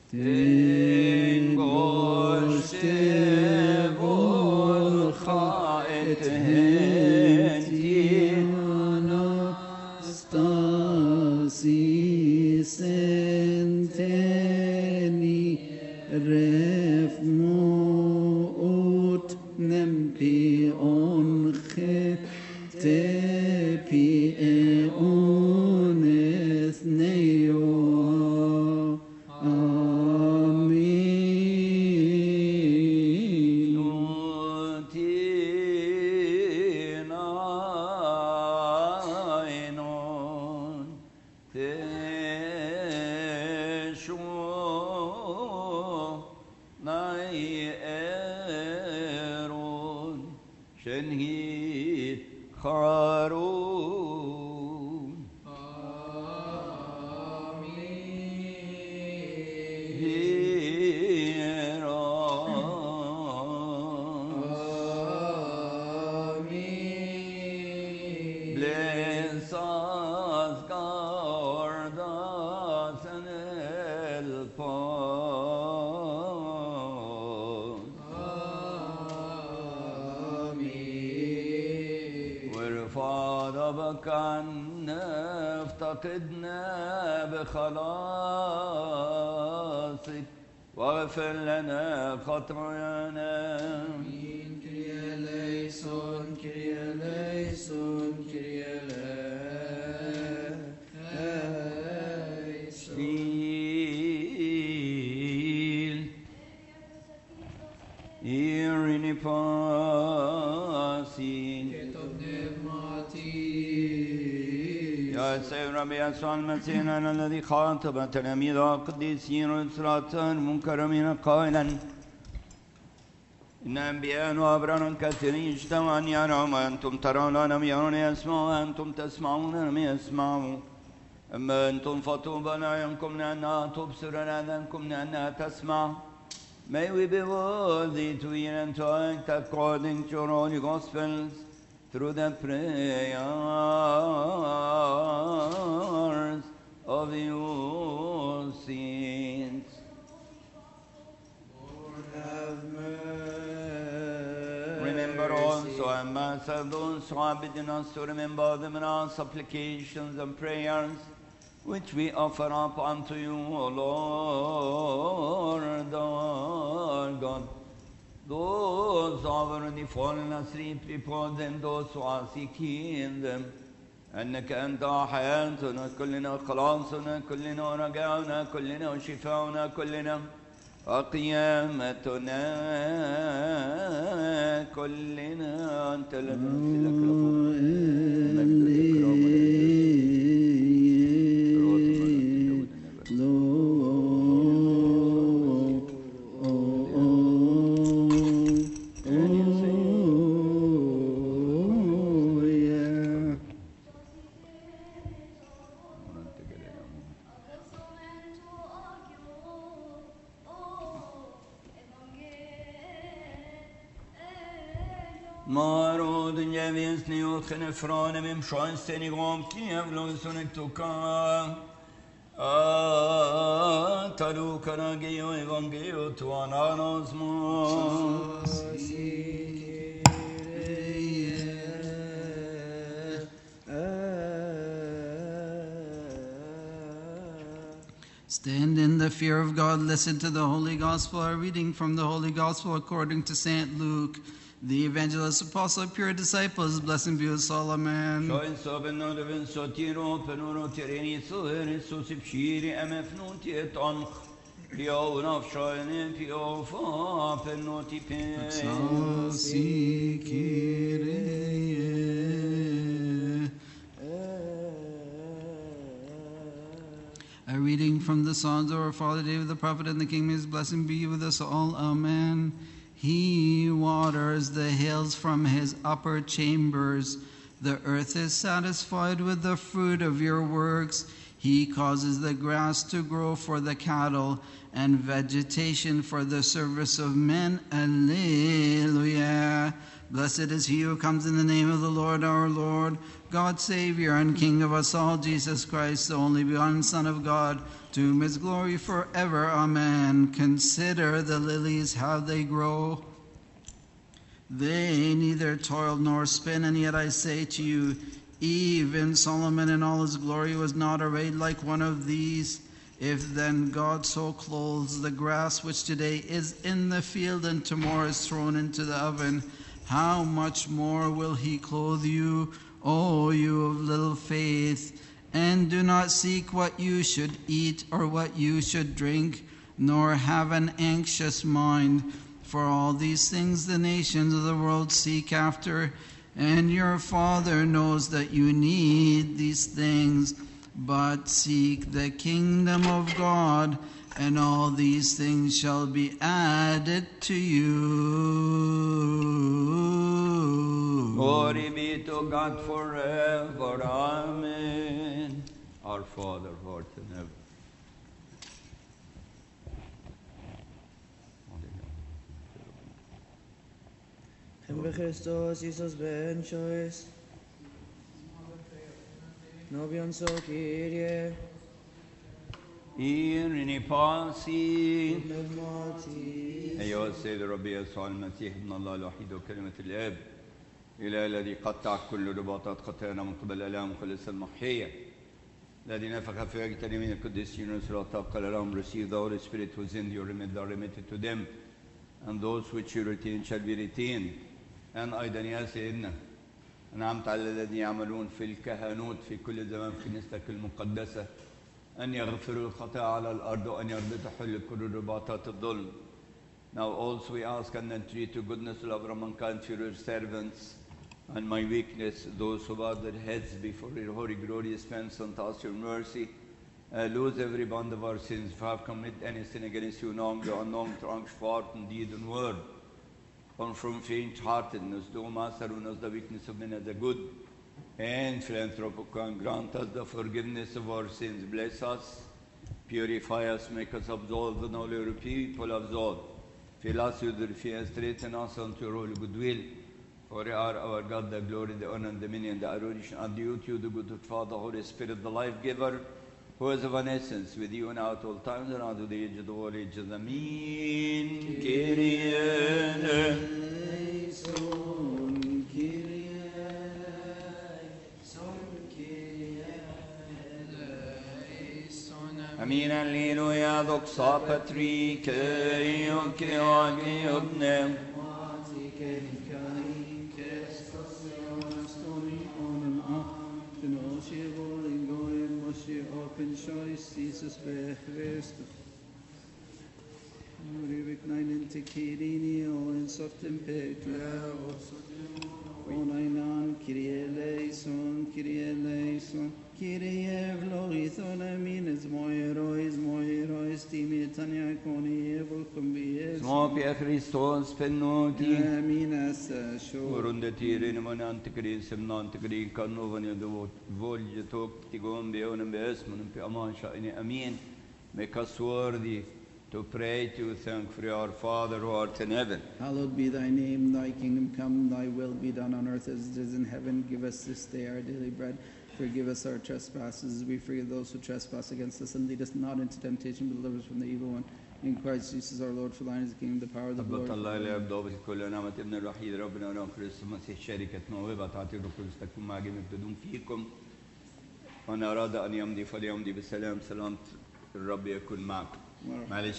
تنگشته والخائت هنتي أناستاسي سنتني رف موت نمبي أنخت تبي أونث نيو افتقدنا بخلاصك واغفر لنا خطايانا. كريا ليسون كريا ليسون كريا ليسون إيريني باسين يا سيد ربي يسوع المسيح الذي خاطب تلاميذ القديسين والإسراء المنكرمين قائلا إن أنبياء وأبرار كثيرين اجتمعوا أن يروا وأنتم ترون ولم يرون يسمعوا وأنتم تسمعون ولم يسمعوا أما أنتم فطوبى لأعينكم لأنها تبصر وآذانكم لأنها تسمع. May we be worthy to hear and to act according to your holy gospels through the prayers of your saints. Lord have mercy. Remember also, Ambassador, those who have bidden us to remember them in our supplications and prayers, which we offer up unto you, O Lord our God. Those who have already fallen asleep, repose them, those who are seeking them. أنك أنت حياتنا كلنا، خلاصنا كلنا، رجاؤنا كلنا، وشفاؤنا كلنا، وقيامتنا كلنا. أنت لنا نفسك Marod njevjesni utgene frane mim sjönsteni gomki evlonsunek tuka talu karageo evangeo tuananos mos. Stand in the fear of God, listen to the Holy Gospel, a reading from the Holy Gospel according to St. Luke. The evangelist, apostle, pure disciples, blessed be us all, amen. A reading from the Psalms of our Father David the prophet, and the King, his blessing be with us all, amen. He waters the hills from his upper chambers. The earth is satisfied with the fruit of your works. He causes the grass to grow for the cattle and vegetation for the service of men. Alleluia. Blessed is he who comes in the name of the Lord our Lord, God Savior and King of us all, Jesus Christ, the only begotten Son of God, to whom is glory forever. Amen. Consider the lilies, how they grow. They neither toil nor spin, and yet I say to you, even Solomon in all his glory was not arrayed like one of these. If then God so clothes the grass which today is in the field and tomorrow is thrown into the oven, how much more will he clothe you, O you of little faith? And do not seek what you should eat or what you should drink, nor have an anxious mind. For all these things the nations of the world seek after, and your Father knows that you need these things. But seek the kingdom of God, and all these things shall be added to you. Glory be to God forever. Amen. Our Father, who art in heaven. En Christos Jesus ben choice. Nobion so Kyrie. إيرني باسي Pneumati. أيها السيد الرب يسوع المسيح ابن الله الوحيد وكلمة الآب إله الذي قطع كل رباطات خطايانا من قبل الآلام مخلص المحية الذي نفخ في وجه تلاميذ القديسين وسراطا قال لهم receive the Holy Spirit who is in you remit are remitted to them and those which you retain shall be retained. أن أيضا يا سيدنا أنعمت على الذين يعملون في الكهنوت في كل زمان في كنيستك المقدسة أن يغفروا الخطايا على الأرض وأن يرضوا تحل كل رباطات الظلم. Now also we ask and entreat to goodness of our mankind for your servants and my weakness, those who bow their heads before your holy glorious face and ask your mercy. Lose every bond of our sins. If I have committed any sin against you, knowingly or unknowingly, through thought and deed and word, or from faint-heartedness, do master us the weakness of men as a good and philanthropic, and grant us the forgiveness of our sins. Bless us, purify us, make us absolve, and all your people absolve. Fill us with your fear, straighten us unto your holy goodwill. For you are our God, the glory, the honor, and the dominion, the adoration, and due to you, the good Father, Holy Spirit, the life-giver, who is of an essence with you now at all times and unto the age of all ages. Amen. Kyrie Eleison, Kyrie eleison, Kyrie eleison. Amen. Alleluia. Doxa Patri, Kyrie, Kyrie, Kyrie, Open choice, Jesus be Christus. Rivik nine to Kirini, or in soft and Peclaus. Onainan, Kyrie eleison, Kyrie eleison, Kyrie vlogithon, Amines, Moirois, Timitania, Coni, Volcum be Små Pia Christos, Penoti, Aminas, show. Rundetirene man antikrin sem antikrin kan ovan do volje tok tigon beonen besmen pe amansha in amen. Make us worthy to pray to thank for our Father who art in heaven. Hallowed be thy name, thy kingdom come, thy will be done on earth as it is in heaven. Give us this day our daily bread. Forgive us our trespasses as we forgive those who trespass against us. And lead us not into temptation, but deliver us from the evil one. In Christ Jesus our Lord, for thine is the kingdom, the power, the glory. الله لا يبدو بكل نعمة ابن الوحيد ربنا ونعم كريستوس المسيح شركة موهبة تعطي الرسول تكون مع جميع تدوم فيكم. من أراد أن يمضي فليمضي بسلام. سلام الرب يكون معكم. معلش